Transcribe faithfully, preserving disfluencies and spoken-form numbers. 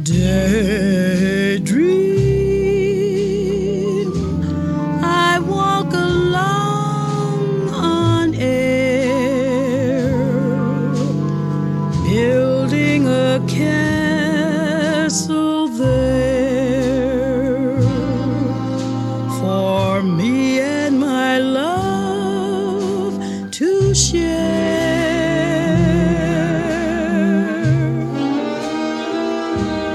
Daydream, I walk along on air, building a castle there for me and my love to share.